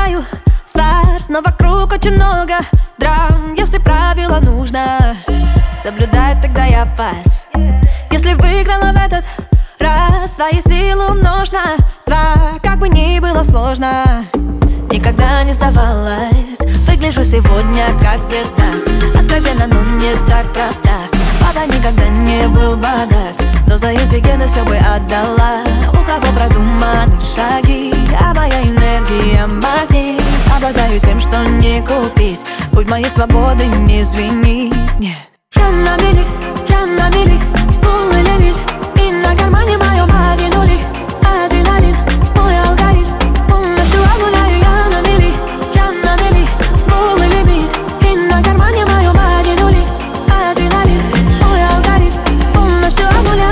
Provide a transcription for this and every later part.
понимаю фарс, но вокруг очень много драм. Если правила нужно соблюдать, тогда я пас. Если выиграла в этот раз, свои силы умножь на 2. Как бы ни было сложно, никогда не сдавалась. Выгляжу сегодня как звезда, откровенно, но не так проста. Папа никогда не был богат, но за эти гены все бы отдала. У кого продуманы шаги, а моя энергия магнит. Обладаю тем, что не купить, путь моей свободы не звенит. Нет. Я на мели, полный лимит, и на кармане моем магии нули. Адреналин, мой алгоритм, полностью обнуляю. Я на мели, полный лимит, и на кармане моем магии нули. Адреналин, мой алгоритм, полностью обнуляю.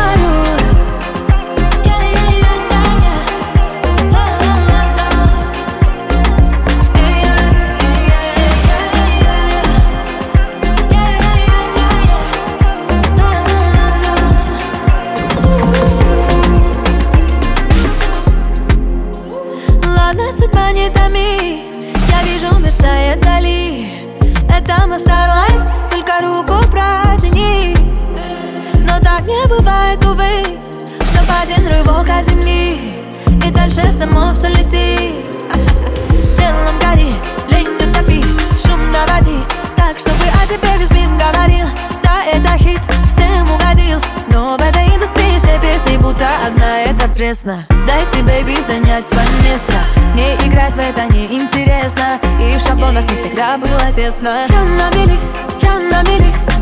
Ладно, судьба не томи, я вижу мерцает дали. Это мы Starlight, только руку протяни. Но так не бывает, увы, чтоб один рывок от земли и дальше само все летит. Телом гори, ленью топи, шум наводи, так, чтобы о тебе весь мир говорил. Да, это хит, всем угодил, но в этой индустрии все песни будто одна, это пресно. Дайте, бэйби, занять свое место. Не играть в это неинтересно, и в шаблонах не всегда было тесно. Я на мели,